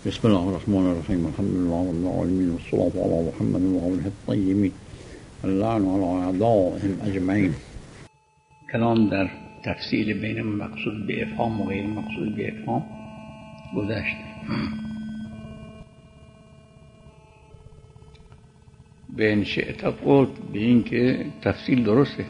بسم الله الرحمن الرحيم الحمد لله رب العالمين والصلاة على محمد وآله الطيبين اللعن على أعدائهم أجمعين. کلام در تفصیل بین مقصود به افهام و غیر مقصود به افهام گذشت. به این شئت قلت به این که تفصیل درسته،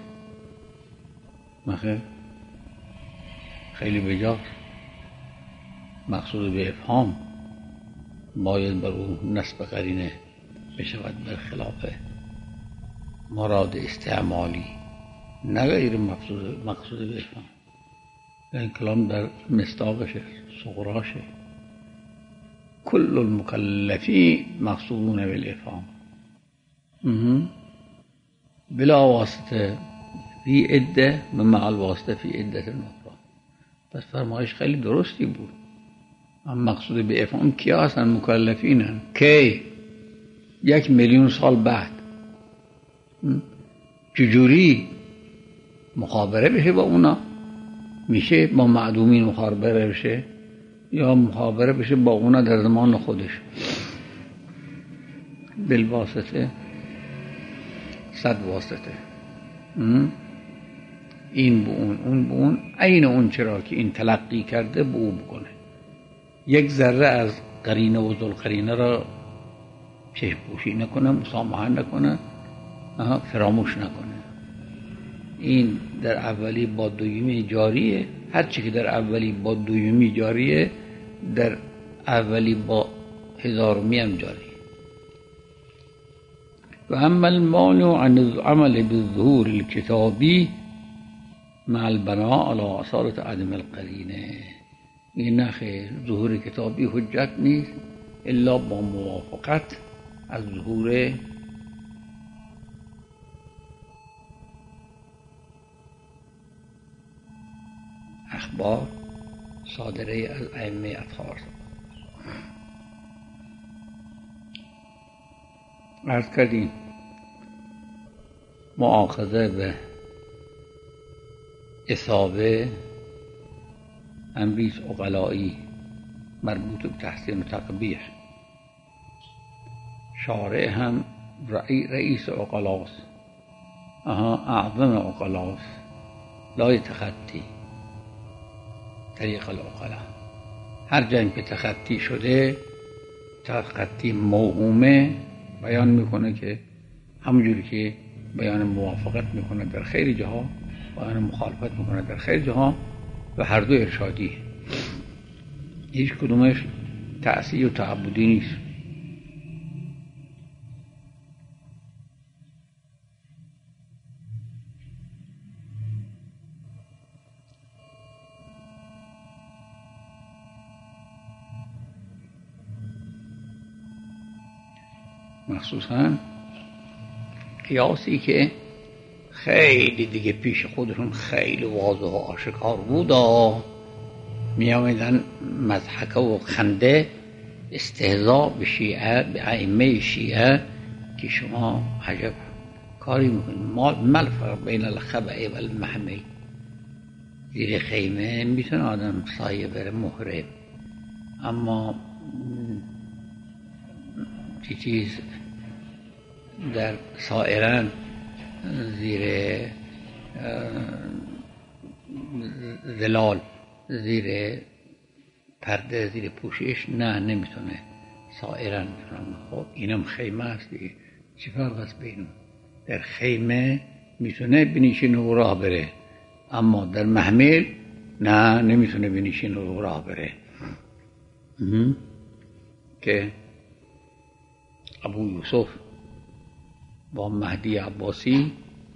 مخه خیلی بجاست. مقصود به افهام باید بر او نسب قرینه بشود بر خلاف مراد استعمالی، نه غیر مقصود به افهام. این کلام در مصداقشه، صغراشه. کل المکلفین مقصودون بالافهام بلا واسطه فی عده و مع الواسطه فی عده اخرى. پس فرمایش خیلی درستی بود. اما مقصود به افهام کیا هستن؟ مکلفینن. کی؟ 1,000,000 سال بعد. چجوری مخابره بشه با اونا؟ میشه با معدومین مخابره بشه یا مخابره بشه با اونا در زمان خودش بالواسطه؟ 100 واسطه. این به اون، اون به اون، عین اون چرا که این تلقی کرده به او بکنه. یک ذره از قرینه و ذوالقرینه را چشم پوشی نکنه، مسامحه نکنه، فراموش نکنه. این در اولی با دومی جاریه. هر چی که در اولی با دومی جاریه در اولی با 1000می هم جاریه. و اما المانع عن العمل بالظهور الكتابی مع البناء على اصالة عدم القرینه. این نخیر، ظهور کتابی حجت نیست الا با موافقت از ظهور اخبار صادره از ائمه اطهار. عرض کردیم مؤاخذه به اصابه امریز عقلائی مربوط به تحسین و تقبیح. شارع هم رئیس عقلاست، اعظم عقلاست، لا تخطی طریق العقلا. هر جنگ که تخطی شده، تخطی موهومه، بیان میکنه که همونجوری که بیان موافقت میکنه در خیلی جاها، بیان مخالفت میکنه در خیلی جاها، و هر دو ارشادی، هیچ کدومش تعصیه و تعبدی نیست. مخصوصا قیاسی که خیلی دیگه پیش خودشون خیلی واضح و آشکار بود، می آمدن مضحکه و خنده استهزاء به شیعه، به ائمه شیعه، که شما عجب کاری میکنید. ما الفرق بین الخبأ و المحمل؟ زیر خیمه میتونه آدم سایه بره محرم، اما چیز در سائرن زیر ظلال، زیر پرده، زیر پوشش نه، نمیتونه. سائرن میتونم. خب اینم خیمه است دیگه، چی فرق است بینم؟ در خیمه میتونه بنشینه و راه بره، اما در محمل نه، نمیتونه بنشینه و راه بره. که ابو یوسف با مهدی عباسی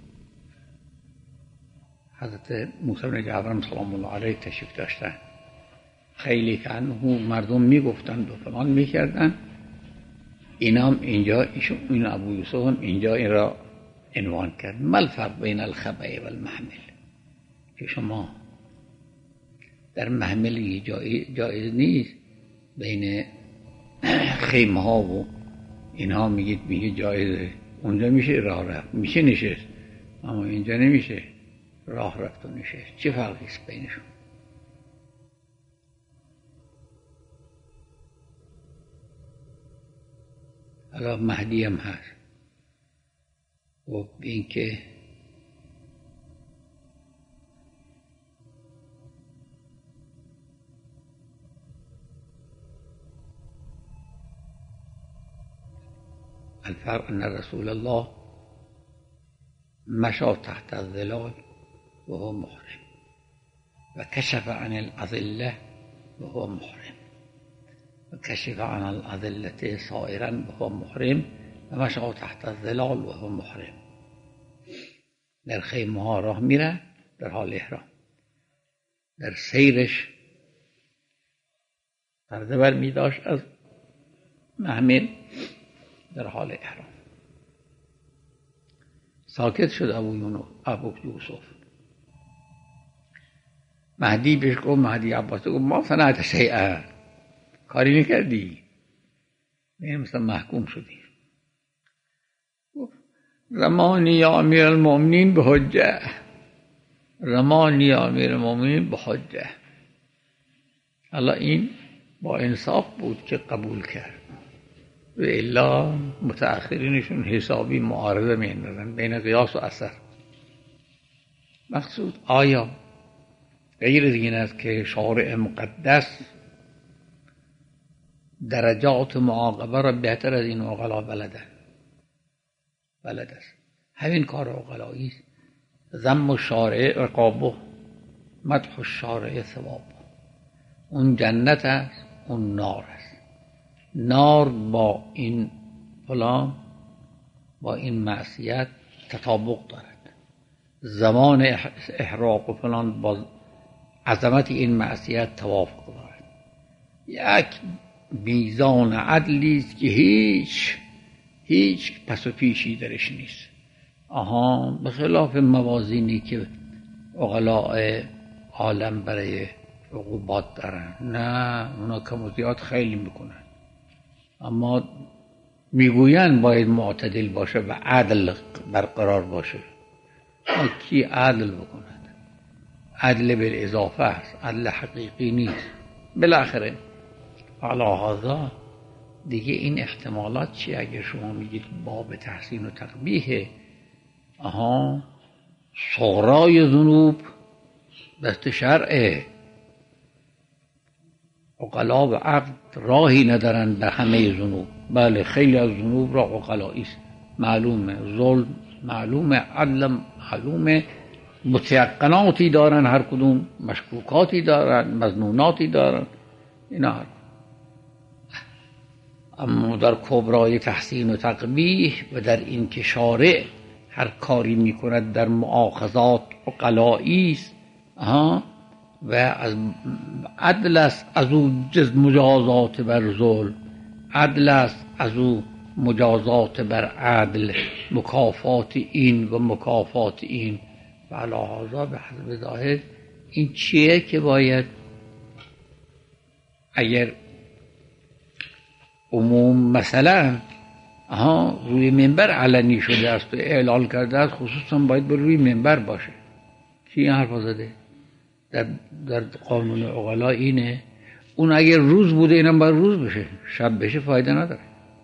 حضرت موسی بن جعفر سلام الله علیه تشریف داشتن. خیلی که مردم میگفتند و فلان میکردن، اینام اینجا این ابو یوسف هم اینجا این را عنوان کرد. ما الفرق بین الخبأ و المحمل؟ که شما در محمل جایز نیست، بین خیمه ها و اینها میگه جایزه. اونجا میشه راه رفت، میشه نشست، اما اینجا نمیشه راه رفت و نشست. چه فرقی است بینشون؟ حالا مهدی هم هست. و این که الفرق ان رسول الله مشى تحت الظلال وهو محرم و کشف عن الأذلة وهو محرم و کشف عن الأذلة سائرا وهو محرم و مشى تحت الظلال وهو محرم. در خیمه ها راه میره در حال احرام، در سیرش پرده بر می داشت از محمل در حال احرام. ساکت شد ابو یوسف. مهدی بهش گفت، مهدی عباس گفت ما صنعت شیئا، کاری نکردی، این مثلا محکوم شدی. رمانی یا امیر المؤمنین به حجه، رمانی یا امیر المؤمنین به حجه. الله این با انصاف بود که قبول کرد و الا متأخرینشون حسابی معارضه می‌اندازن بین قیاس و اثر. مقصود آیا غیر از این است که شارع مقدس درجات معاقبه را بهتر از این عقلا بلد است. همین کار عقلایی است. ذم الشارع عقابه، مدح الشارع ثواب. اون جنت است، اون نار است. نار با این فلان، با این معصیت تطابق دارد. زمان احراق و فلان با عظمت این معصیت توافق دارد. یک میزان عدلی است که هیچ پس و پیشی درش نیست. به خلاف موازینی که عقلاء عالم برای عقوبات دارن، نه اونا کم و زیاد خیلی میکنن، اما میگوین باید معتدل باشه و عدل برقرار باشه. کی عدل بکند؟ عدل بالاضافه است، عدل حقیقی نیست. بالاخره علی هذا دیگه این احتمالات چی؟ اگر شما میگید باب تحسین و تقبیح، صغرای ذنوب دست شرعه، عقلا و عقل راهی ندارن به همه ذنوب. بله خیلی از ذنوب را عقلایی است، معلومه، ظلم معلومه، عدل معلومه، متیقناتی دارن، هر کدوم مشکوکاتی دارن، مظنوناتی دارن، اینا. اما در کبرای تحسین و تقبیح و در این که شارع هر کاری میکند در مؤاخذات عقلایی است، و از عدل است از او مجازات بر ظلم، عدل است از او مجازات بر عدل، مکافات این و مکافات این. و علی هذا به حسب ظاهر این چیه که باید اگر عموم مثلا روی منبر علنی شده است و اعلان کرده است، خصوصا باید به روی منبر باشه. کی این حرف زده؟ در قانون عقلا اینه. اون اگر روز بوده اینم باید روز بشه، شب بشه فایده نداره.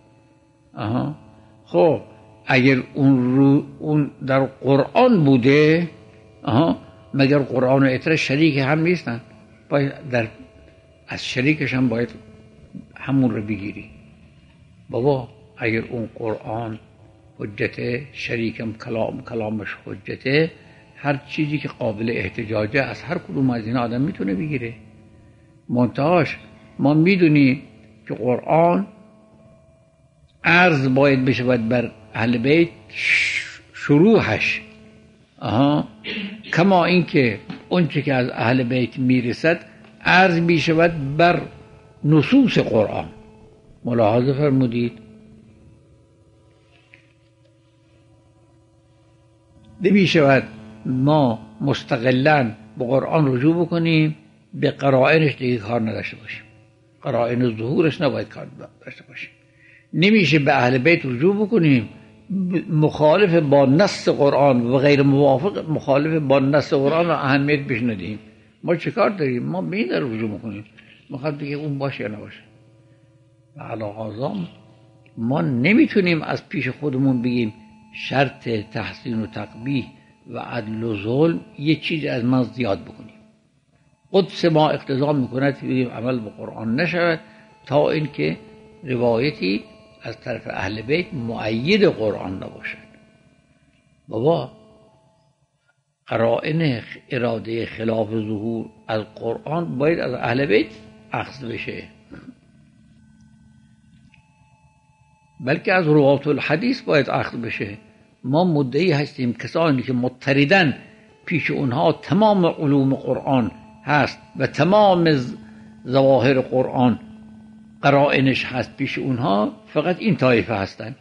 خب اگر اون در قرآن بوده، مگر قرآن و اطره شریک هم نیستن؟ باید از شریکش هم باید همون رو بگیری. بابا اگر اون قرآن حجته، شریکم کلامش حجته، هر چیزی که قابل احتجاجه از هر کدوم از این آدم میتونه بگیره. منتهاش ما میدونیم که قرآن عرض باید بشه بر اهل بیت شروحش، کما اینکه اونچه که از اهل بیت میرسد عرض میشود بر نصوص قرآن. ملاحظه فرمودید؟ نمیشود ما مستقلاً به قرآن رجوع بکنیم، به قرائنش دیگه کار نداشته باشیم، قرائن ظهورش نباید کار داشته باشیم. نمیشه به اهل بیت رجوع بکنیم مخالف با نص قرآن و غیر موافق مخالف با نص قرآن رو اهمیت بهش ندهیم. ما چه کار داریم؟ ما به این در رجوع میکنیم، میخواد دیگه اون باشه یا نباشه. و علی هذا ما نمیتونیم از پیش خودمون بگیم شرط تحسین و تقبیح و عدل و ظلم یه چیز از من زیاد بکنیم. قدس ما اقتضا میکند که بگیم عمل به قرآن نشود تا اینکه روایتی از طرف اهل بیت مؤید قرآن نباشد. بابا قرائن اراده خلاف ظهور از قرآن باید از اهل بیت اخذ بشه، بلکه از روات الحدیث باید اخذ بشه. ما مدعی هستیم کسانی که مضطردن پیش اونها تمام علوم قرآن هست و تمام ظواهر قرآن قرائنش هست پیش اونها، فقط این طایفه هستند.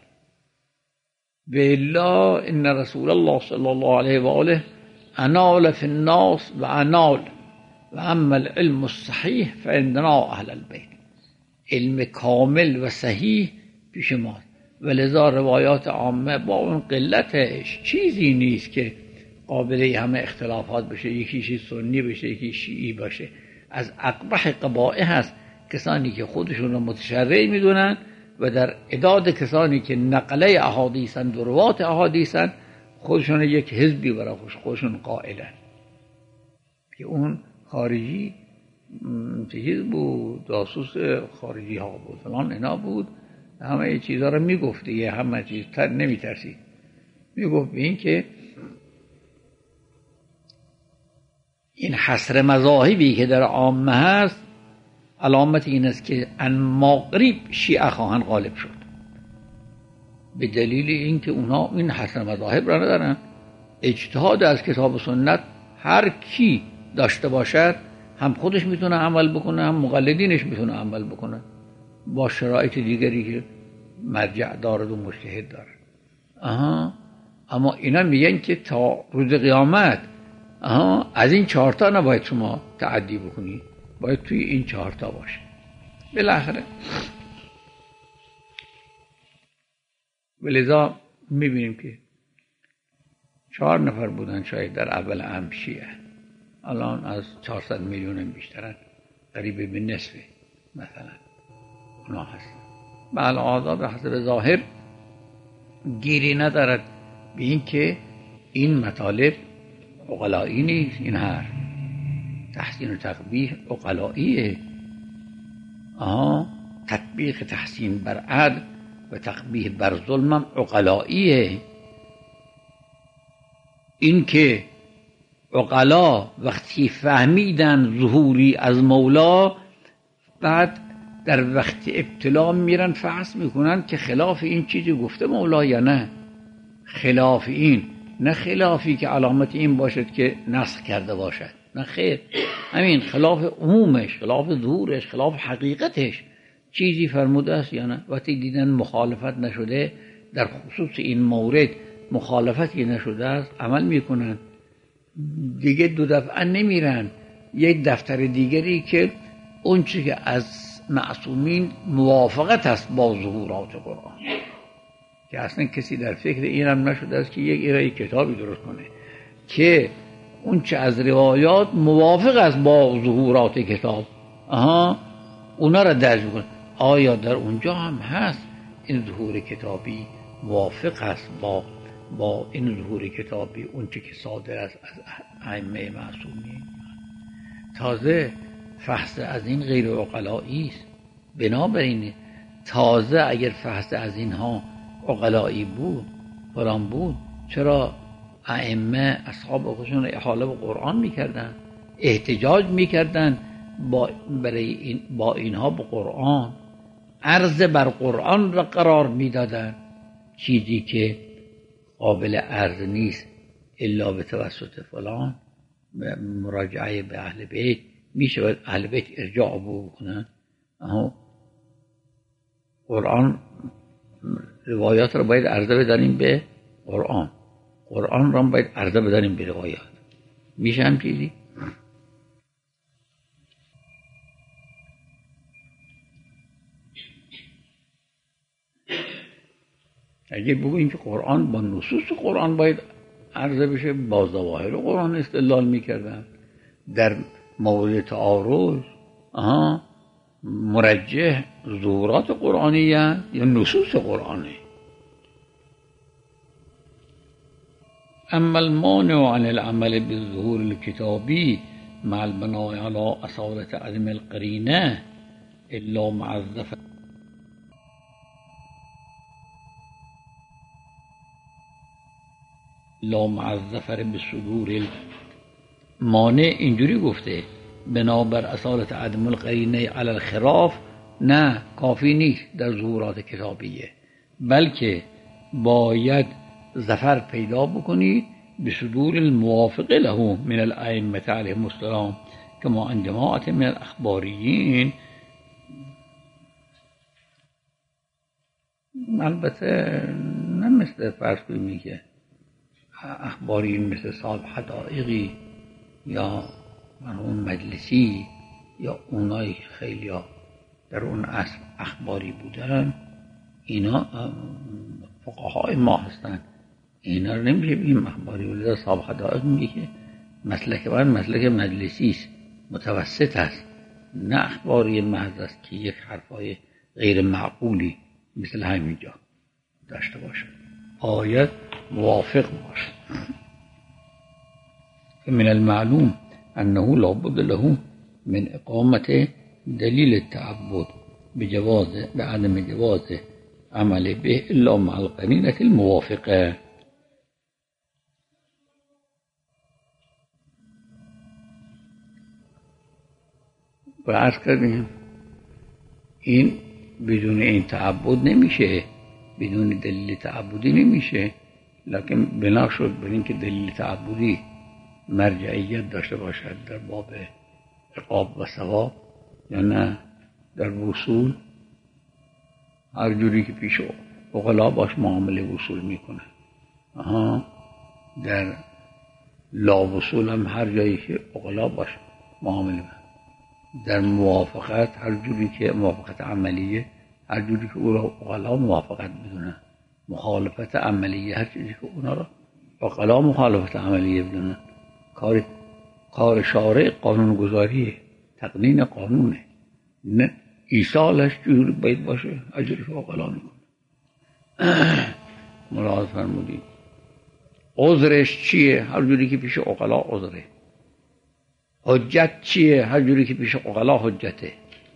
بالله ان رسول الله صلی الله علیه و آله انال فی الناس و انال و اما العلم الصحیح فعندنا اهل البیت. علم کامل و صحیح پیش ماست، ولذا روایات عامه با اون قلتش چیزی نیست که قابل همه اختلافات بشه، یکیشی سنی بشه یکی شیعی باشه. از اقبح قبائح هست کسانی که خودشون رو متشرع میدونن و در اعداد کسانی که نقله احادیثن و روات احادیثن خودشون یک حزبی برای خودشون قائلن که اون خارجی چیز بود، جاسوس خارجی ها بود فلان اینا بود، همه چیزها رو میگفت دیگه، همه چیز نمیترسید. میگفت به این که این حصر مذاهبی که در عامه هست علامت این است که ان مغرب شیعه خواهند غالب شد، به دلیل اینکه اونا این حصر مذاهب را ندارن. اجتهاد از کتاب و سنت هر کی داشته باشد هم خودش میتونه عمل بکنه هم مقلدینش میتونه عمل بکنه با شرایط دیگری که مرجع دارد و مجتهد دارد. اما اینا میگن که تا روز قیامت از این 4 تا نباید شما تعدی بکنی، باید توی این 4 تا باشه. بالاخره ولذا میبینیم که 4 نفر بودن شاید در اول امر شیعه، الان از 400 میلیون بیشترن، قریب به نصف مثلا اونا هستن. بله آزاد به حسب ظاهر گیری ندارد به این که این مطالب عقلایی نیست، این هر تحسین و تقبیح عقلاییه. تطبیق تحسین بر عدل و تقبیح بر ظلم هم عقلاییه. این که عقلا وقتی فهمیدن ظهوری از مولا، بعد در وقت ابتلا میرن فحص میکنن که خلاف این چیزی گفته مولا یا نه، خلاف این، نه خلافی که علامت این باشد که نسخ کرده باشد، نه خیر، همین خلاف عمومش، خلاف ظهورش، خلاف حقیقتش چیزی فرموده است یا نه. وقتی دیدن مخالفت نشده در خصوص این مورد، مخالفتی نشده است، عمل میکنن دیگه، 2 دفعه نمیرن یک دفتر دیگری که اون چیزی که از معصومین موافقت است با ظهورات قرآن، که اصلا کسی در فکر این هم نشده است که یک کتابی درست کنه که اون چه از روایات موافق است با ظهورات کتاب، اونا را درج کنه. آیا در اونجا هم هست این ظهور کتابی موافق است با این ظهور کتابی اون چه که صادر است از ائمه معصومین؟ تازه فحص از این غیر عقلایی است. بنابراین تازه اگر فحص از اینها عقلایی بود فلان بود، چرا ائمه اصحاب خودشون احاله به قرآن میکردن، احتجاج میکردن با اینها به قرآن، عرض بر قرآن را قرار میدادن، چیزی که قابل عرض نیست الا به توسط فلان، مراجعه به اهل بیت میشه، باید اهل بیت ارجاع بکنن. قرآن روایات را باید عرضه بدانیم به قرآن، قرآن را باید عرضه بدانیم به روایات. میشه هم چیزی؟ اگه بگوییم که قرآن با نصوص قرآن باید عرضه بشه، با ظواهر قرآن استدلال میکردن. در مورد تعارض مرجح ظهورات قرآنیه یا نصوص قرآنی. اما المانع عن العمل بالظهور الكتابي مع البناء على أصالة عدم القرينة إلا مع الظفر بالصدور. مانع اینجوری گفته بنابر اصالت عدم القرینه علی الخلاف، نه کافی نیست در ظهورات کتابیه، بلکه باید ظفر پیدا بکنید به صدور الموافق له من الائمه علیهم السلام کما ان جماعت من الاخباریین. البته نه مثل فرض کنیم که اخباریین مثل صاحب حدائقی یا مرحوم مجلسی یا اونایی که خیلی در اون اصل اخباری بودن، اینا فقهای ما هستن، اینا رو نمیشه بگیم اخباری. ولی صاحب حدائق میگه که مسلک من مسلک مجلسی است، متوسط است، نه اخباری محض است که یک حرفای غیر معقولی مثل همینجا داشته باشه، باید موافق باشه. من المعلوم أنه لا بد له من إقامة دليل التعبد بعدم جواز عمل به إلا مع القرينة الموافقة. و عرض کردیم این بدون این تعبد نمیشه، بدون دلیل تعبدی نمیشه، لکن بنا شد بر اینکه دلیل تعبدی مرجعیت داشته باشد در باب عقاب و ثواب یا نه در وصول هر جوری که پیش عقلا باش معامله وصول میکنه. در لا وصول هم هر جایی که عقلا باش معامله میکنه. در موافقت هر جوری که موافقت عملیه هر جوری که او را عقلا موافقت بدونه، مخالفت عملیه هر جوری که اونا را عقلا مخالفت عملیه بدونه. کار شارع قانون گذاریه، تقنین قانونه، نه ایصالش جوری باید باشه هر جوری که عقلا میکنه. ملاحظه فرمودید عذرش چیه؟ هر جوری که پیش عقلا عذره. حجت چیه؟ هر جوری که پیش عقلا حجته.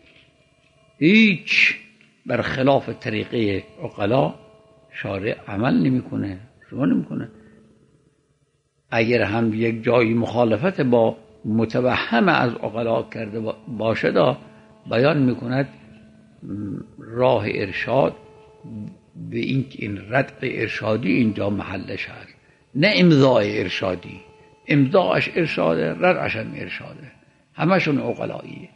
هیچ برخلاف طریقه عقلا شارع عمل نمیکنه، شما نمیکنه. اگر هم یک جایی مخالفت با متوهم از عقلا کرده باشد، بیان میکند راه ارشاد به این ردع ارشادی اینجا محلش هست، نه امضاء ارشادی. امضاءش ارشاده، ردعش هم ارشاده، همشون عقلاییه.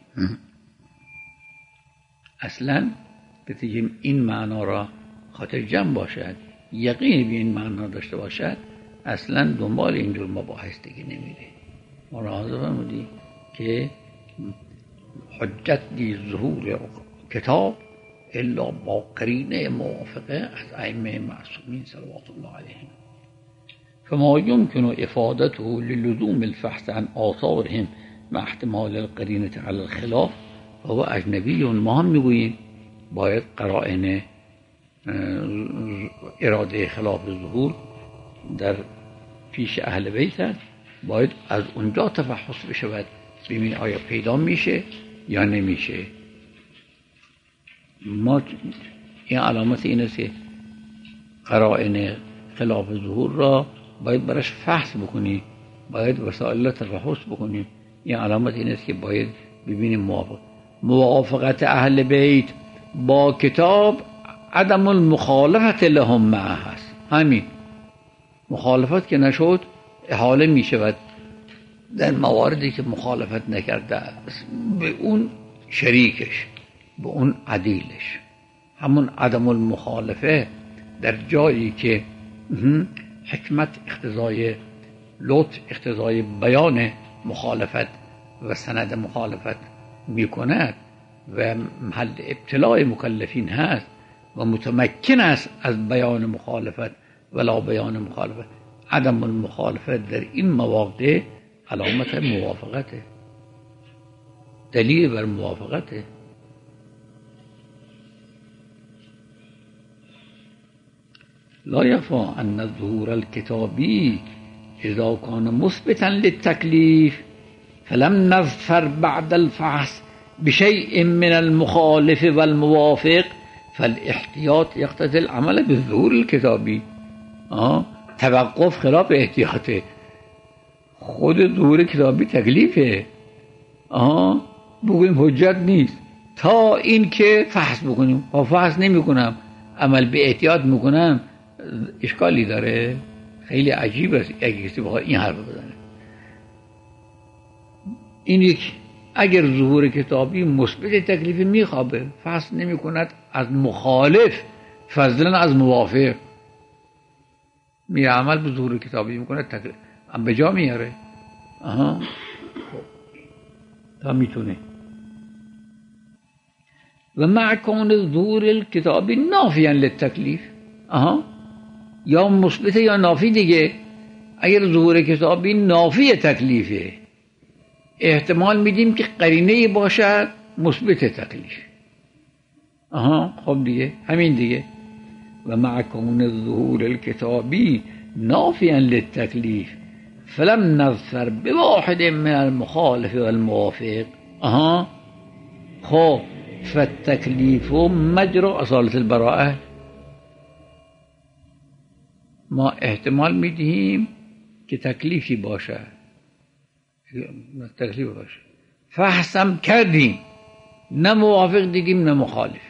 اصلا بتیجیم این معنا را خاطر جمع باشد، یقین به این معنا داشته باشد، اصلا دنبال اینجور مباحث دیگه نمیره. ملاحظه فرمودی که حجت دی ظهور کتاب الا با قرینه موافقه از ائمه معصومین صلوات الله علیهم، فما يمكن افادته للزوم الفحص عن آثارهم مع احتمال القرینه على الخلاف فهو اجنبی. ما هم میگوییم باید قرائن اراده خلاف ظهور در پیش اهل بیت هست، باید از اونجا تفحص بشود ببین آیا پیدا میشه یا نمیشه. ما این علامت این است که قرائن خلاف ظهور را باید برش فحص بکنی، باید وسائل را تفحص بکنی. این علامت این است که باید ببینیم موافقت اهل بیت با کتاب عدم المخالفت لهم معه هست. همین مخالفت که نشد احاله می شود در مواردی که مخالفت نکرده است به اون شریکش، به اون عدیلش. همون عدم المخالفه در جایی که حکمت اقتضای لطف اقتضای بیان مخالفت و سند مخالفت می کند و محل ابتلاع مکلفین هست و متمکن است از بیان مخالفت ولا بیان مخالفت، عدم المخالفت در این مواقع علامت موافقته، دلیل بر موافقته. لا یخفی ان الظهور الکتابی اذا کان مثبتا للتکلیف فلم نظفر بعد الفحص بشیء من المخالف والموافق فالاحتیاط یقتضی العمل بالظهور الکتابی. توقف خلاف احتیاطه. خود ظهور کتابی تکلیفه. بگویم حجت نیست تا این که فحص بکنیم. فحص نمی کنم، عمل به احتیاط میکنم، اشکالی داره؟ خیلی عجیب است اگه کسی بخواد این حرف بزنه. این یک اگر ظهور کتابی مثبت تکلیف میخوابه، فحص نمی کند از مخالف فضلا از موافق، میره عمل به ظهور کتابی میکنه، تکلیف به جا میاره. تا میتونه. و مع کون ظهور الکتابی نافیا للتکلیف، یا مثبت یا نافی دیگه. اگر ظهور کتابی نافی تکلیفه، احتمال میدیم که قرینه باشد مثبت تکلیف. خب دیگه همین دیگه. و مع کون ظهور الکتابی نافیا للتکلیف فلم نظفر بواحد من المخالف والموافق. خب فالتکلیف مجرى اصالة البراءه. ما احتمال میدیم که تکلیفی باشه، تکلیف باشه، فحصم کردیم، نه موافق دیدیم نه مخالف.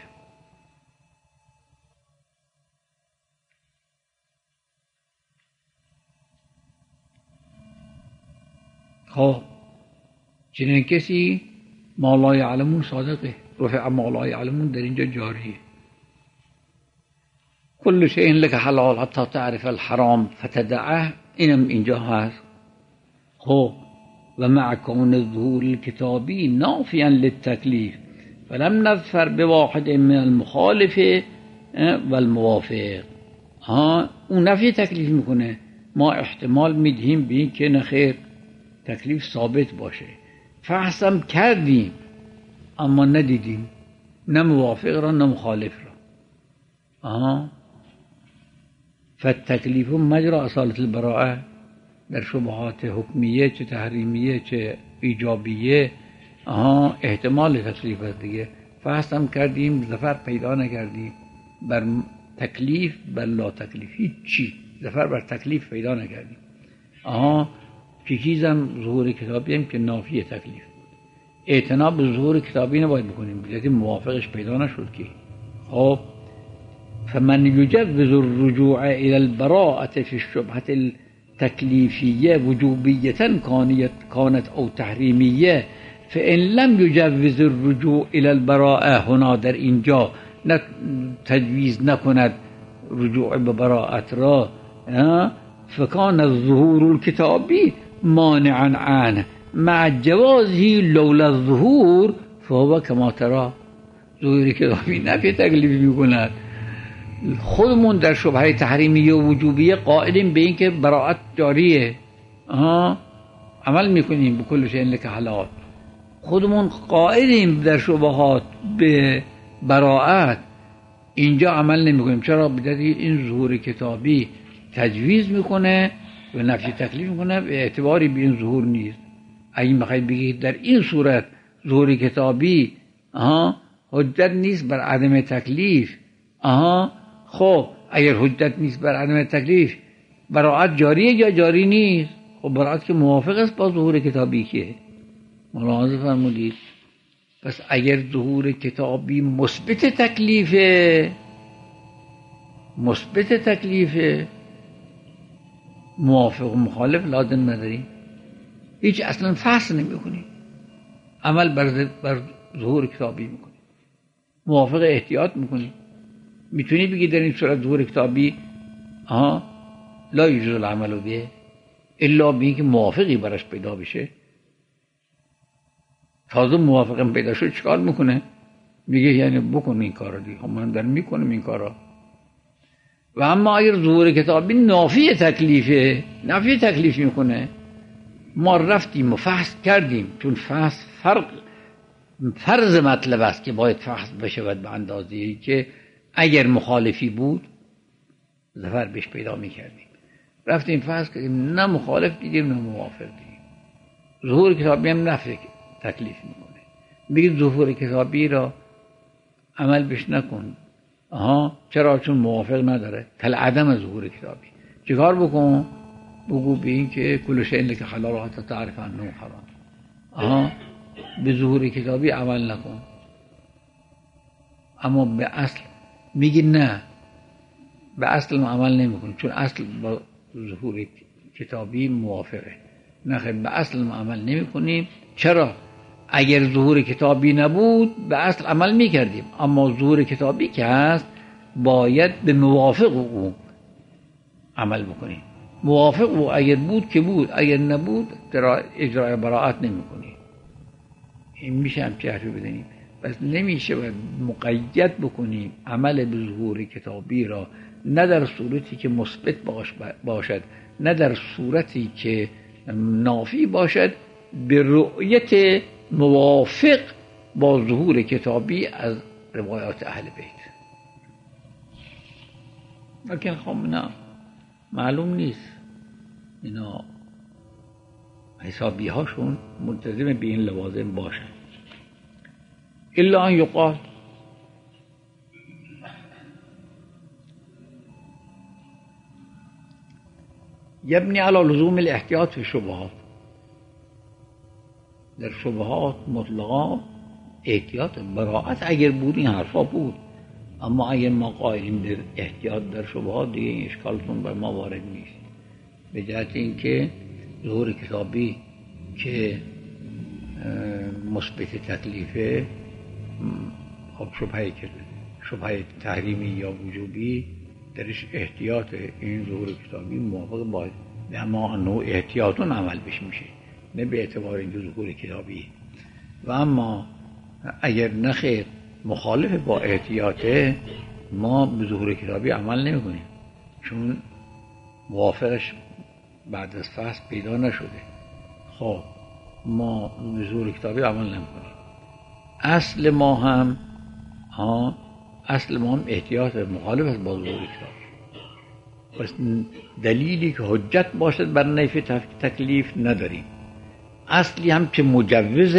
خب چنین کسی ما لا یعلمون صادقه. رفع ما لا یعلمون در اینجا جاریه. کل شیء لک حلال حتی تعرف الحرام فتدعه، اینم اینجا هست. خب و مع کون ظهور الکتابی نافیا للتکلیف فلم نظفر بواحد من المخالف والموافق. اون نفی تکلیف میکنه، ما احتمال میدیم به این که نخیر تکلیف ثابت باشه. فحصم کردیم اما ندیدیم نه موافق را نه مخالف را. فالتکلیف مجرى اصالة البراءه. در شبهات حکمیه چه تحریمیه چه ایجابیه احتمال تکلیف است دیگه. فحصم کردیم، ظفر پیدا نکردیم بر تکلیف، بر لا تکلیف هیچی، ظفر بر تکلیف پیدا نکردیم. که چیزم ظهور کتابی هم که نافی تکلیف بود. اعتنا به ظهور کتابی نباید بکنیم، بلیتی موافقش پیدا نشد که. خب فمن یجوز الرجوع الى البراءة في الشبهة التكليفية وجوبية كانت او تحريمية فإن لم يجوز الرجوع الى البراءة هنا در اینجا تجویز نکند رجوع به براءت را، فكان الظهور الكتابي مانعا عنه مع جوازه لولا الظهور فهو كما ترى. ظهور کتابی نفی تکلیف میکند. خودمون در شبهه تحریمی و وجوبیه قائلیم به این که براءت جاریه، عمل میکنیم به کل شیء لک حلال. خودمون قائلیم در شبهات به براءت، اینجا عمل نمیکنیم. چرا؟ به دلیل این ظهور کتابی تجویز میکنه و نفی تکلیف میکنه، به اعتباری به این ظهور نیست. اگه میخواید بگید در این صورت ظهور کتابی حجت نیست بر عدم تکلیف، خب اگر حجت نیست بر عدم تکلیف، براءت جاریه یا جاری نیست؟ خب براءت که موافق است با ظهور کتابی که ملاحظه فرمودید. پس اگر ظهور کتابی مثبت تکلیفه موافق و مخالف لازم نداریم، هیچ اصلا فحص نمی کنیم، عمل بر ظهور کتابی میکنیم، موافق احتیاط میکنیم. میتونی بگی در این صورت ظهور کتابی لا یجوز العمل به الا به اینکه موافقی براش پیدا بشه. تازه موافقم پیدا شد چیکار میکنه؟ میگه یعنی بکن این کارا دیگه، من دارم میکنم این کارا. و اما اگر ظهور کتابی نافی تکلیف میکنه، ما رفتیم و فحص کردیم، چون فحص فرض مطلب است که باید فحص بشود به اندازه‌ای که اگر مخالفی بود ظفر بهش پیدا میکردیم. رفتیم فرض کردیم نه مخالف دیدیم نه موافق دیدیم. ظهور کتابی هم نفی تکلیف میکنه. میگه ظهور کتابی را عمل بش نکن. چرا؟ چون موافق نداره. کل عدم ظهور کتابی. چیکار بکن؟ بگو به این که کل شیء لک حلال حتی تعرف انه حرام. به ظهور کتابی عمل نکن. اما به اصل میگی نه، به اصل عمل نمیکن چون اصل با ظهور کتابی موافقه. نه خیر، به اصل عمل نمیکنیم. چرا؟ اگر ظهور کتابی نبود به اصل عمل میکردیم، اما ظهور کتابی که هست باید به موافق او عمل بکنیم. موافق او اگر بود که بود، اگر نبود اجرای براءت نمیکنیم. این میشه هم چه حرفی بزنیم. بس نمیشه باید مقید بکنیم عمل به ظهور کتابی را، نه در صورتی که مثبت باشد نه در صورتی که نافی باشد، به رؤیت موافق با ظهور کتابی از روایات اهل بیت. لیکن خب نه، معلوم نیست اینا حسابی هاشون ملتزم به این لوازم باشن. الا ان یقال یبنی علی لزوم الاحتیاط فی شبهات. در شبهات مطلقا احتیاط براءت اگر بود این حرفا بود، اما اگر ما قائلیم در احتیاط در شبهات دیگه این اشکالتون بر ما وارد نیست. به جهت اینکه ظهور کتابی که مثبت تکلیفه، خب شبهه تحریمی یا وجوبی درش احتیاط این ظهور کتابی موافق باید، اما انه احتیاطون عمل بش میشه، نه به اعتبار اینکه ظهور کتابی. و اما اگر نخیر مخالف با احتیاطه، ما به ظهور کتابی عمل نمی کنیم چون موافقش بعد از فصل پیدا نشده. خب ما به ظهور کتابی عمل نمی کنیم. اصل ما هم احتیاط مخالف است با ظهور کتابی. پس دلیلی که حجت باشد بر نفی تکلیف نداریم. اصلی هم که مجوز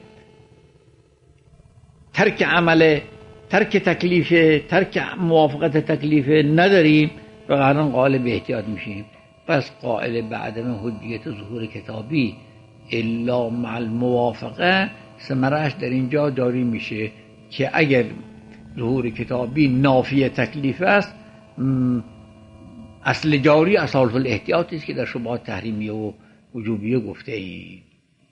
ترک عمله، ترک تکلیفه، ترک موافقت تکلیفه نداریم و قرآن قائل به احتیاط میشیم. پس قائل به عدم حجیت ظهور کتابی الا مع الموافقه ثمره‌اش در اینجا جاری میشه که اگر ظهور کتابی نافی تکلیف است، اصل جاری اصالت الاحتیاط است که در شبهات تحریمیه و وجوبیه گفته ایم.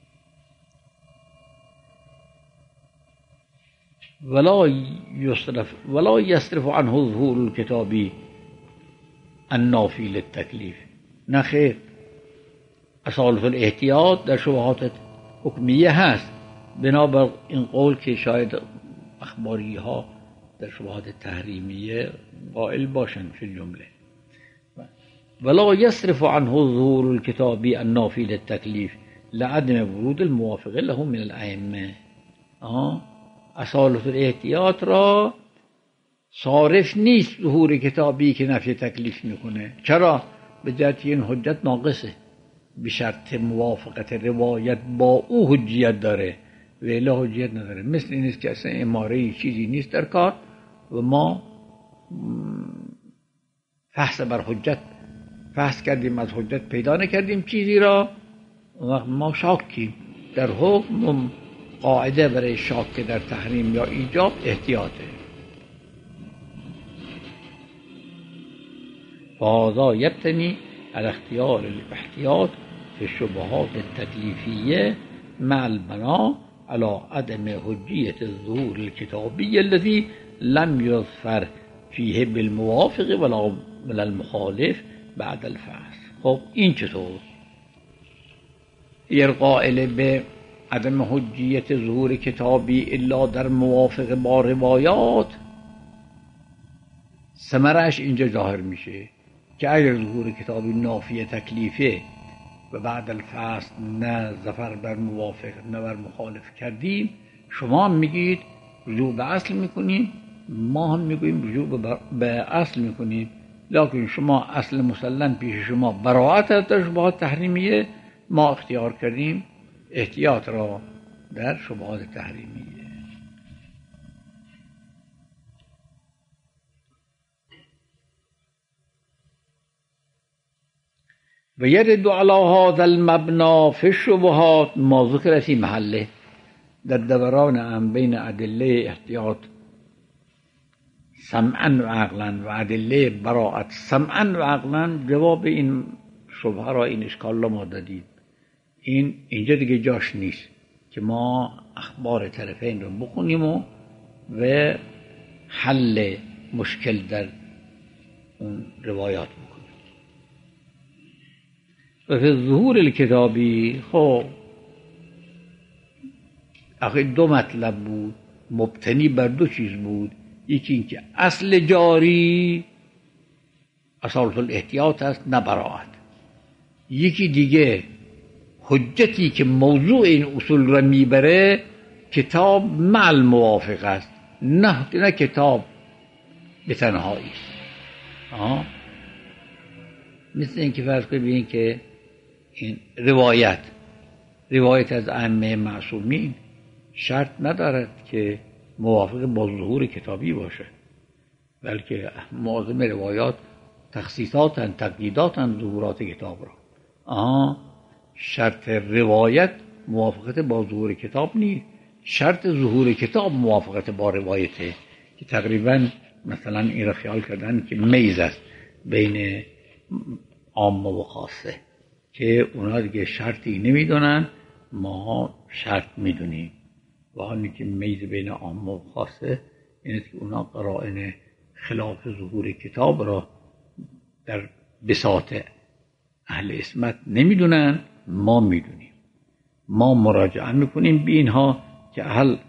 ولا یصرف عنه ظهور الکتابی النافی للتکلیف. نه خیر، اصالت الاحتیاط در شبهات حکمیه هست، بنابر این قول که شاید اخباری ها در شبهات تحریمیه قائل باشند فی الجمله. ولا یصرف عنه ظهور الکتابی النافی للتکلیف لعدم ورود الموافقه له من الائمه. اصالت الاحتیاط را صارف نیست ظهور کتابی که نفی تکلیف میکنه. چرا؟ به جهت این حجت ناقصه، به شرط موافقت روایت با او حجیت داره و الا حجیت نداره. مثل این است که اصلا اماره چیزی نیست در کار و ما فحص بر حجت فحص کردیم، از حجت پیدا نکردیم چیزی را، ما شاکیم. در حکم قاعده برای شاک در تحریم یا ایجاب احتیاطه. فهذا یبتنی على اختیار الاحتیاط في الشبهات التکلیفیه مع البناء على عدم حجیت الظهور الكتابی الذي لم يظفر فيه بالموافق ولا من المخالف بعد الفحص. خب این چطور؟ اگر قائل به عدم حجیت ظهور کتابی الا در موافق با روایات، ثمرش اینجا ظاهر میشه که اگر ظهور کتابی نافی تکلیفه و بعد الفصل نه ظفر بر موافق نه بر مخالف کردیم، شما هم میگید رجوع به اصل میکنیم، ما هم میگوییم رجوع به اصل میکنیم. لکن شما اصل مسلم پیش شما براءت از شبهات تحریمیه، ما اختیار کردیم احتیاط را در شبهات تحریمیه. و یرد علی هذا المبنا فی الشبهات ما ذکر فی محله. در دوران هم بین ادله احتیاط سمعا و عقلا و ادله براءت سمعا و عقلا جواب این شبهه را، این اشکال را ما دادید. اینجا دیگه جاش نیست که ما اخبار طرفین رو بخونیم و حل مشکل در اون روایات بکنیم. و فی ظهور الکتابی خب آخه دو مطلب بود، مبتنی بر دو چیز بود. یکی این که اصل جاری اصالت الاحتیاط است نه براءت. یکی دیگه حجتی که موضوع این اصول را میبره کتاب مع الموافق است، نه کتاب به تنهایی است. مثل این که فرض کنیم که این روایت از ائمه معصومین شرط ندارد که موافق با ظهور کتابی باشه، بلکه معظم روایات تخصیصاتن، تقییداتن ظهورات کتاب را. شرط روایت موافقت با ظهور کتاب نیست، شرط ظهور کتاب موافقت با روایته، که تقریبا مثلا این را خیال کردن که میز است بین عامه و خاصه، که اونا دیگه شرطی نمیدونن، ما شرط میدونیم. و حالی که میز بین عامه و خاصه اینه که اونا قرائن خلاف ظهور کتاب را در بساط اهل عصمت نمیدونن، ما میدونیم. ما مراجعه میکنیم به اینها که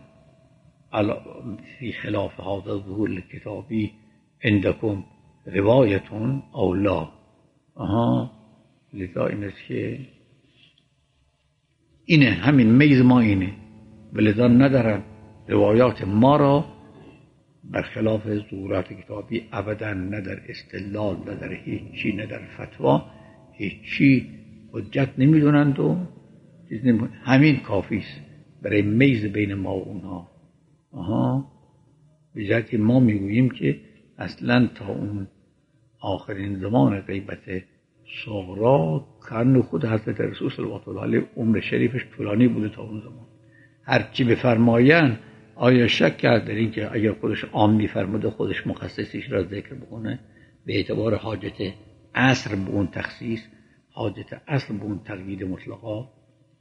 فی خلاف هذا ظهور کتابی عندکم روایتون او لا. لذا این است که اینه، همین میز ما اینه، ولذا ندارن روایات ما را برخلاف ظهورات کتابی ابدا، نه در استدلال، نه در هیچی، نه در فتوا، هیچی حجت نمیدونند و همین کافی است برای میز بین ما و اونها. به جای که ما میگوییم که اصلا تا اون آخرین زمان غیبت صغرا کارن خود حضرت رسول صلی الله علیه عمر شریفش طولانی بوده تا اون زمان. هرچی بفرماین آیا شک کرد در این که اگر خودش عام میفرموده خودش مخصصیش را ذکر بکنه به اعتبار حاجت عصر به اون تخصیص، حاجت عصر به اون تقیید مطلقا.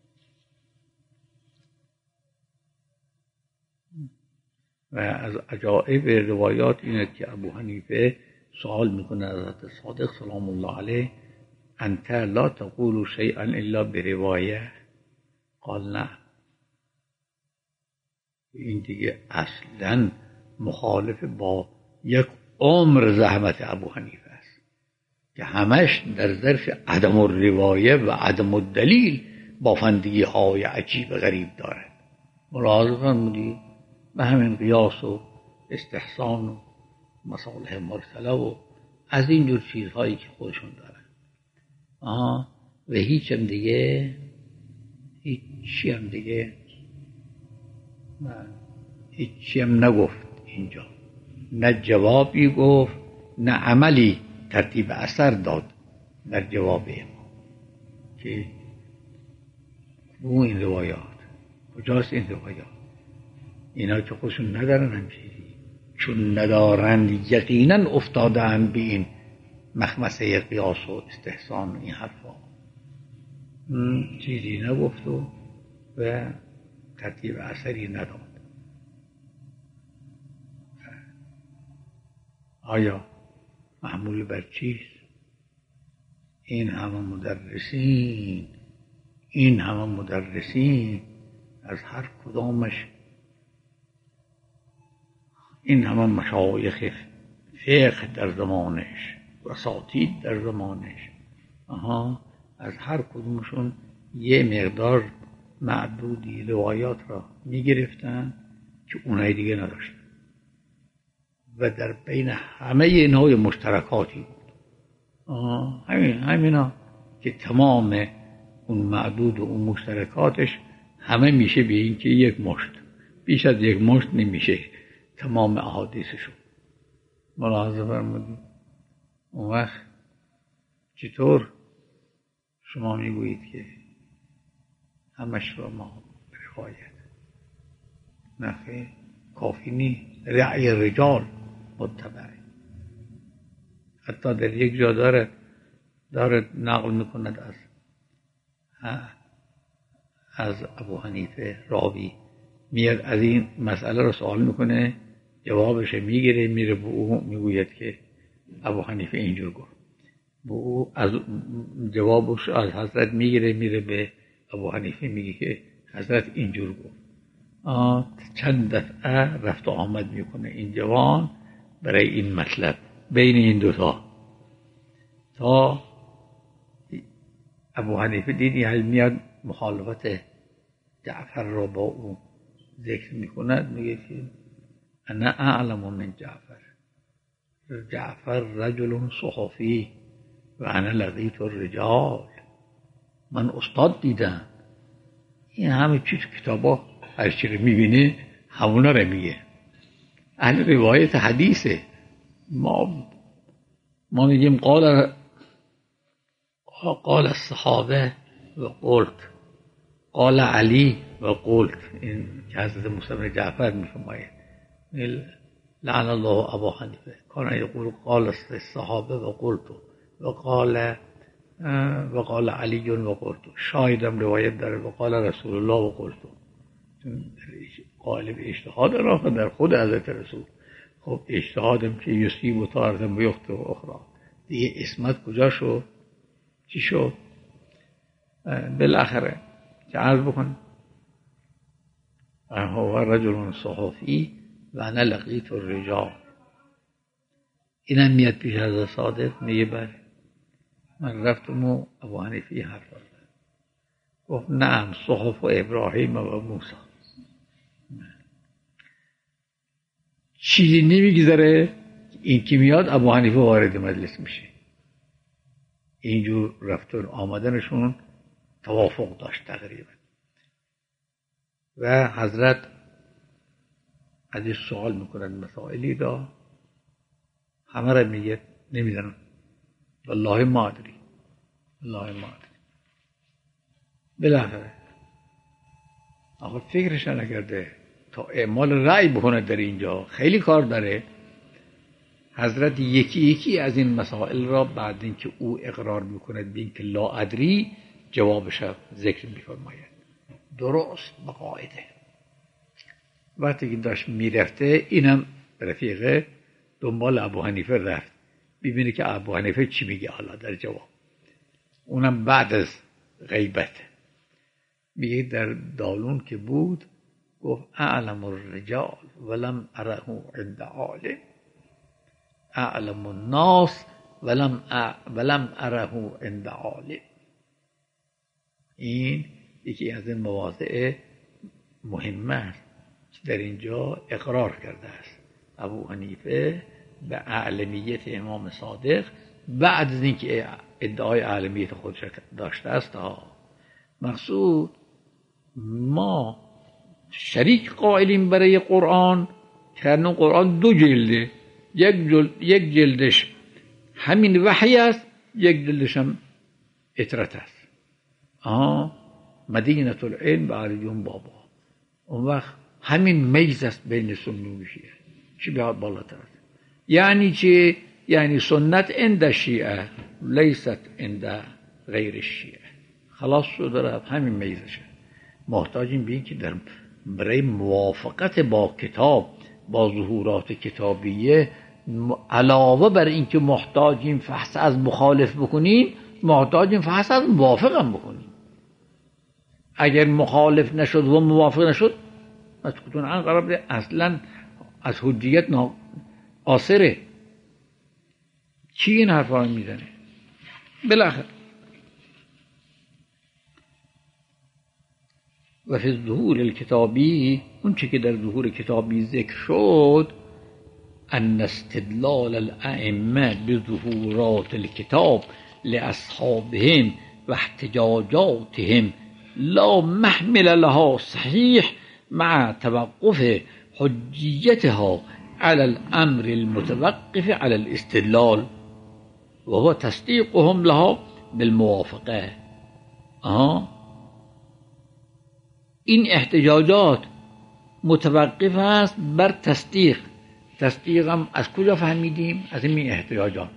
و از عجائب روایات اینه که ابو حنیفه سوال میکنه از حضرت صادق سلام الله علیه: انت لا تقول شیئا الا بروایه؟ قال نه. این دیگه اصلا مخالف با یک عمر زحمت ابو حنیفه است که همش در ظرف عدم الروایه و عدم الدلیل بافندگی های عجیب غریب دارد. ملاحظه فرمودید؟ به همین قیاس و استحسان و مصالح مرسله و از این جور چیزهایی که خودشون دارن. و هیچی هم نگفت اینجا، نه جوابی گفت نه عملی ترتیب اثر داد در جواب ما که این روایات کجاست. این روایات اینا که خودشون ندارن هم چیزی، چون ندارن یقینا افتادن به این مخمسه قیاس و استحسان و این حرفا. چیزی نگفت و ترتیب اثری نداد. آیا محمول بر چیست؟ این همه مدرسین از هر کدامش، این همه مشایخ فقه در زمانش و اساتید در زمانش، از هر کدومشون یه مقدار معدودی روایات را میگرفتن که اونای دیگه نداشتن و در بین همه اینها مشترکاتی بود. همینا که تمام اون معدود و اون مشترکاتش همه میشه به این که یک مشت، بیش از یک مشت نمیشه تمام احادیثشو. ملاحظه فرمودید؟ اون وقت چطور شما میگویید که همش را ما روایت؟ نه، کافی نیست. رعی رجال متبعه. حتی در یک جا داره نقل میکند از ابو حنیفه راوی میاد از این مسئله رو سوال میکنه، جوابش میگیره، میره به او میگوید که ابو حنیفه اینجور گفت. به او از جوابش از حضرت میگیره، میره به ابو حنیفه میگه که حضرت اینجور گفت. چند دفعه رفت و آمد میکنه این جوان برای این مطلب بین این دوتا، تا ابو حنیفه دیدی هل میاد مخالفت جعفر را با او ذکر میکند، میگه که انا اعلم من جعفر رجل صحافی و انا لقیت الرجال. من استاد دیدم. این همه چیز کتابا هر چی رو میبینه همونا رو میگه. اهل روایت حدیثه. ما میگیم قال الصحابه و قلت، قال علی و قلت. این که حضرت موسی بن جعفر میفرماید لعن الله ابا حنیفه کان یقول قال الصحابه و قلت و قال علی و قلت. شاهدم روایت داره و قال رسول الله و قلت. قالب اجتهاد را در خود حضرت رسول. خب اجتهادم که یصیب و تارتم و یخطئ و اخرى، دیگه اسمت کجا شد؟ چی شد؟ بالاخره چه عرض بکن هو رجل صحافی و انا لقیت الرجال. اینم میاد پیش از صادق میگه بله من رفتم و ابو حنیفه حرف داد. گفت نعم صحف و ابراهیم و موسی. چیزی نمیگذره این که میاد ابو حنیفه وارد مجلس میشه. اینجور رفتن آمدنشون توافق داشت تقریبا. و حضرت ازش سوال میکنن مسائلی دا همه را میگه نمیدونم والله ما ادری بالاخره آخه فکرش نکرده تا اعمال رأی بکنه در اینجا خیلی کار داره. حضرت یکی یکی از این مسائل را بعد اینکه او اقرار میکند به اینکه لا ادری جوابش ذکر میفرماید درست به قاعده. وقتی که داشت میرفته اینم رفیقه دنبال ابو حنیفه رفت ببینه که ابو حنیفه چی میگه حالا در جواب. اونم بعد از غیبت میگه در دالون که بود گفت اعلم الرجال ولم اره عند عالم، اعلم الناس ولم اره عند عالم. این یکی از این مواضع مهمه است که در اینجا اقرار کرده است ابو حنیفه به اعلمیت امام صادق بعد از اینکه ادعای اعلمیت خودش داشته است. مقصود ما شریک قائلیم برای قرآن که قرآن دو جلده، یک جلدش همین وحی است، یک جلدش هم اطرت است. مدینه العلم و علیون بابا. اون وقت همین میز است بین سنی و شیعه. چی بیاد بالاتر است؟ یعنی چی؟ یعنی سنت عند شیعه لیست عند غیر الشیعه. خلاص شد داره همین میزشه. محتاجیم به این که در برای موافقت با کتاب با ظهورات کتابیه علاوه بر اینکه محتاجیم فحص از مخالف بکنیم محتاجیم فحص از موافق هم بکنیم. اگر مخالف نشد و موافق نشد مسکوتون عن قرار اصلا از حجیت قاصره. چی این حرفا رو میزنه؟ بالاخره و فی ظهور الکتابی اون چی که در ظهور کتابی ذکر شد ان استدلال الائمه بظهورات الكتاب لاصحابهم و احتجاجاتهم لا محمل لها صحيح مع توقف حجیتها على الامر المتوقف على الاستدلال وهو تصديقهم لها بالموافقه. این احتجاجات متوقف است بر تصدیق. تصدیق هم از کجا فهمیدیم؟ از این احتجاجات.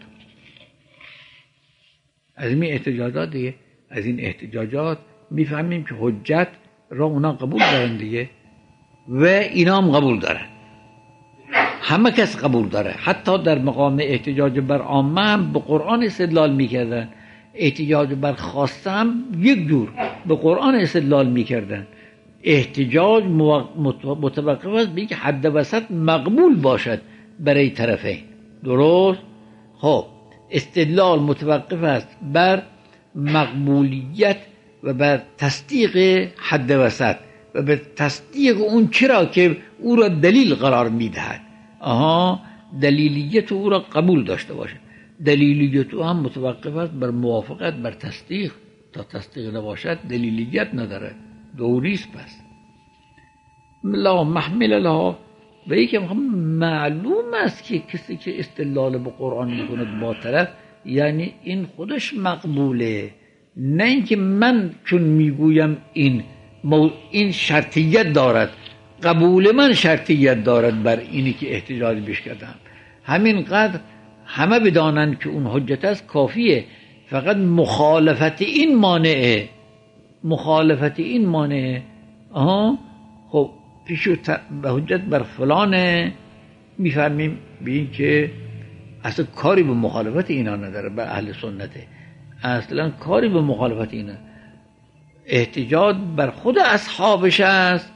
از این احتجاجات دیگه، از این احتجاجات میفهمیم که حجت را اونا قبول دارن دیگه و اینا هم قبول دارن. همه کس قبول داره. حتی در مقام احتجاج بر عامه هم به قرآن استدلال میکردن، احتجاج بر خاصه هم یک جور به قرآن استدلال میکردن. احتجاج متوقف است به اینکه حد وسط مقبول باشد برای طرفین. درست؟ خب استدلال متوقف است بر مقبولیت و بر تصدیق حد وسط و به تصدیق اون چرا که او را دلیل قرار میدهد. دلیلیت او را قبول داشته باشه. دلیلیت او هم متوقف است بر موافقت بر تصدیق. تا تصدیق نباشد دلیلیت نداره، دوریست. پس لا محمل لها و یکی معلوم است که کسی که استدلال به قرآن میکند با طرف یعنی این خودش مقبوله، نه اینکه من چون میگویم این شرطیت دارد، قبول من شرطیت دارد بر اینی که احتجاج بش کردم. همینقدر همه بدانند که اون حجت است کافیه، فقط مخالفت این مانعه. مخالفت این مانعه. خب پیشو به حجت بر فلانه، میفهمیم به این که اصلا کاری به مخالفت اینا نداره. به اهل سنته اصلا کاری به مخالفت اینا. احتجاج بر خود اصحابش است.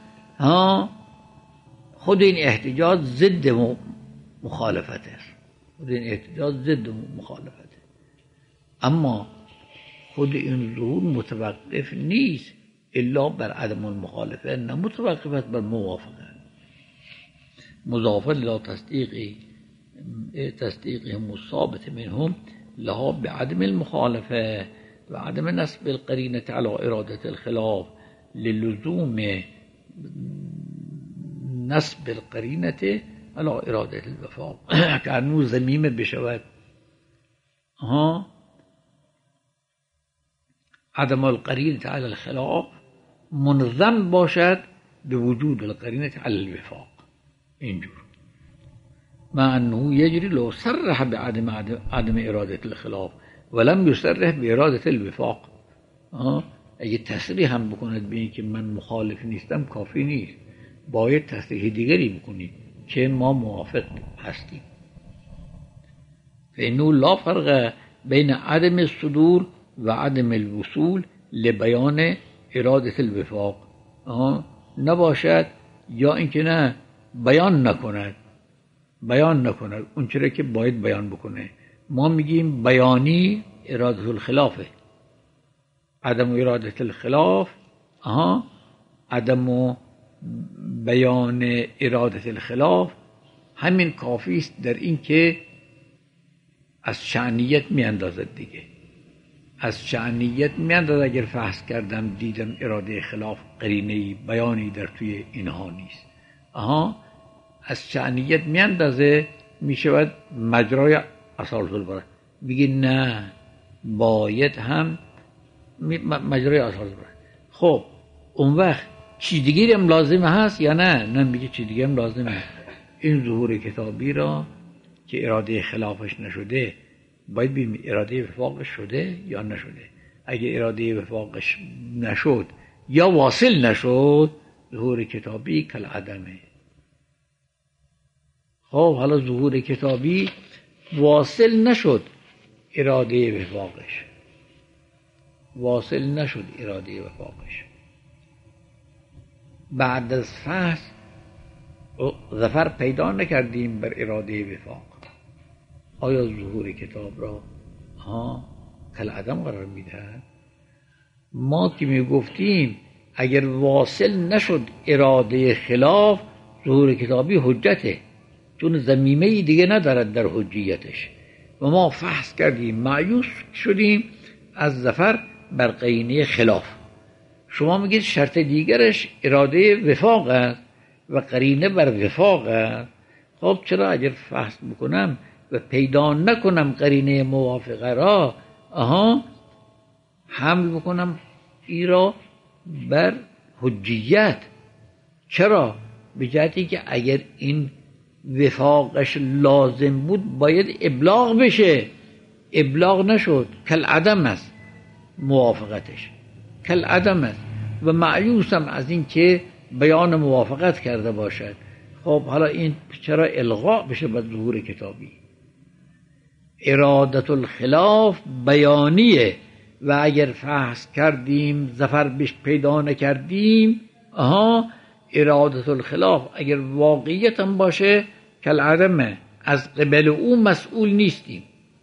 خود این احتجاج ضد مخالفت است. خود این احتجاج ضد مخالفت. اما خود این ظهور متوقف نیست الا بر عدم المخالفه، نه متوقف است بر موافقه. مضافه لا تصدیقهم الثابت منهم لها بعدم المخالفه و عدم نسب القرینه على اراده الخلاف للزوم نسب القرینه على اراده الوفاق. که انو ضمیمه بشود. عدم القرینه على الخلاف منظم باشد به وجود القرینه على الوفاق. اینجور مع انه یجری لو صرح بعدم اراده الخلاف ولم یصرح باراده الوفاق. اگه تصریح هم بکند به این که من مخالف نیستم کافی نیست، باید تصریح دیگری بکنید که ما موافق هستیم. فإنه لا فرق بین عدم الصدور و عدم الوصول لبیان اراده الوفاق. نباشد یا اینکه نه بیان نکند اون چرا که باید بیان بکنه. ما میگیم بیانی اراده الخلافه، عدم اراده الخلاف عدم بیان اراده الخلاف همین کافی است در این که از شأنیت میاندازد دیگه. از شأنیت میاندازد. اگر فحص کردم دیدم اراده خلاف قرینه‌ای بیانی در توی اینها نیست، از شأنیت میاندازه، میشود مجرای اصالت البراءه. میگه نه باید هم مجرای اصالت البراءه. خب اون وقت چی دیگری هم لازمه هست یا نه میگه چی دیگری هم لازمه. این ظهور کتابی را که اراده خلافش نشده باید ببینیم اراده وفاقش شده یا نشده. اگه اراده وفاقش نشد یا واصل نشد ظهور کتابی کل عدمه. خب حالا ظهور کتابی واصل نشد اراده وفاقش، بعد از فحص ظفر پیدا نکردیم بر اراده وفاق، آیا ظهور کتاب را کل عدم قرار میدهد؟ ما که میگفتیم اگر واصل نشد اراده خلاف ظهور کتابی حجته، چون ضمیمه دیگه ندارد در حجیتش و ما فحص کردیم مایوس شدیم از ظفر بر قرینه خلاف. شما میگید شرط دیگرش اراده وفاق است و قرینه بر وفاق است. خب چرا اگر فحص بکنم و پیدا نکنم قرینه موافقه را حمل بکنم ای را بر حجیت؟ چرا؟ به جهتی که اگر این وفاقش لازم بود باید ابلاغ بشه، ابلاغ نشد، کل عدم است موافقتش، کل عدم است و معیوسم از این که بیان موافقت کرده باشد. خب حالا این چرا الغاء بشه به ظهور کتابی؟ ارادت الخلاف بیانیه و اگر فحص کردیم ظفر بهش پیدا نکردیم ارادت الخلاف اگر واقعیت هم باشه کل عدمه، از قبل او مسئول نیستیم.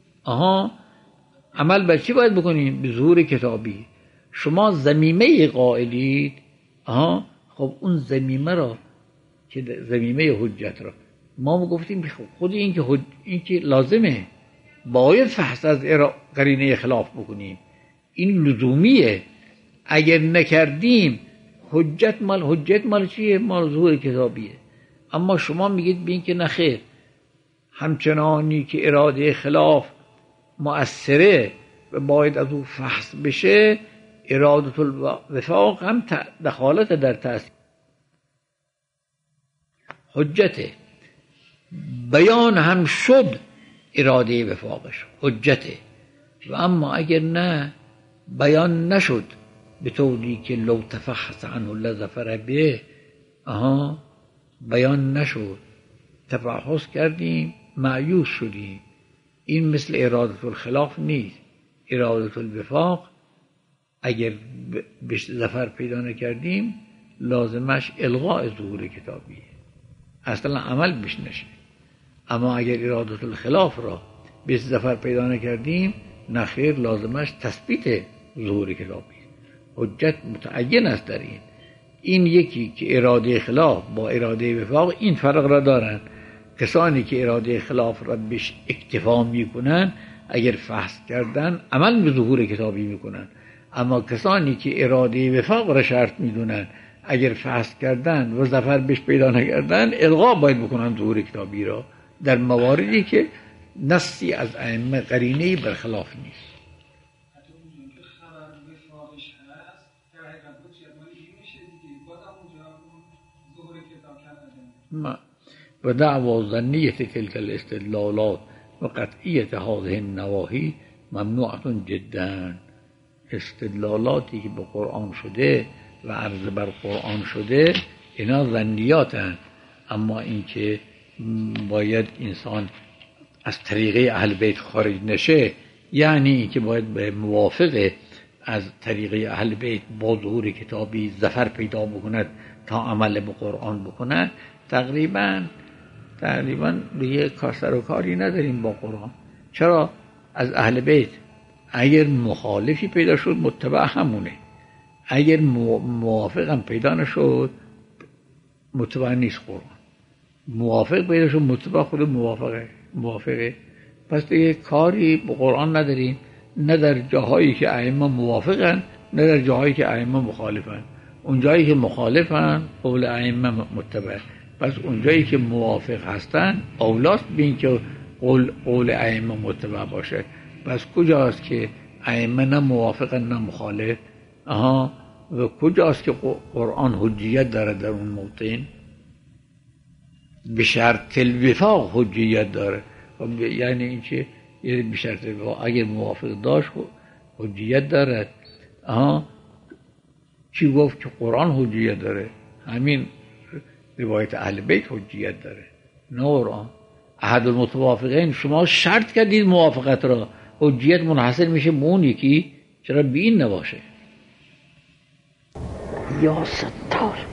عمل بر چی باید بکنیم؟ به ظهور کتابی. شما ضمیمه قائلید، خب اون ضمیمه را که ضمیمه حجت را ما گفتیم خود این که لازمه باید فحص از قرینه خلاف بکنیم، این لزومیه. اگر نکردیم حجت مال چیه؟ مال ظهور کتابیه. اما شما میگید بین که نخیر، همچنانی که اراده خلاف مؤثره و باید از او فحص بشه، اراده الوفاق هم دخالت در تأثیر حجته. بیان هم شد اراده وفاقش حجته، و اما اگر نه بیان نشد به طوری که لو تفحص عنه لظفر به، بیان نشد، تفحص کردیم مایوس شدیم. این مثل اراده الخلاف نیست. اراده الوفاق اگر به ظفر پیدا نکردیم لازمش الغاء ظهور کتابیه، اصلا عمل بش نشه. اما اگر اراده الخلاف را به ظفر پیدا نکردیم نخیر، لازمش تثبیت ظهور کتابی. حجت متعین است در این یکی که اراده خلاف با اراده وفاق این فرق را دارند. کسانی که اراده خلاف را بهش اکتفا میکنن اگر فحص کردن عمل به ظهور کتابی میکنن، اما کسانی که اراده وفاق را شرط میدونن اگر فحص کردن و ظفر بهش پیدا نکردن الغا باید بکنن ظهور کتابی را در مواردی که نصی از ائمه قرینه‌ای برخلاف نیست. و دعوی ظنیت تلك الاستدلالات و قطعیت هذه النواهی ممنوعة جدا. استدلالاتی که به قرآن شده و عرض بر قرآن شده اینا ظنیاتن، اما اینکه باید انسان از طریقه اهل بیت خارج نشه، یعنی اینکه باید به موافق از طریقه اهل بیت با ظهور کتابی ظفر پیدا بکند تا عمل به قرآن بکند، تقریبا دیگه سر و کاری نداریم با قرآن. چرا؟ از اهل بیت اگر مخالفی پیدا شد متبع همونه، اگر موافقم پیدا نشد متبع نیست قرآن. موافق پیدا شد متبع خود موافقه. پس دیگه کاری به قرآن نداریم، نه در جاهایی که ائمه موافقن نه در جاهایی که ائمه مخالفن. اونجایی که مخالفن قول ائمه متبع، پس اونجایی که موافق هستن اولاست بین که قول ائمه متبع باشه. پس کجاست که ائمه نه موافقن نه مخالف؟ و کجاست که قرآن حجیت داره در اون موطن؟ به شرط الوفاق حجیت داره. یعنی این که به شرط الوفاق اگر موافق داشت حجیت دارد. چی گفت که قرآن حجیت داره؟ همین روایت اهل بیت حجیت داره، نه قرآن. احد المتوافقین شما شرط کردید موافقت را، حجیت منحصر میشه به اون یکی، چرا به این نباشه؟ یا ستار.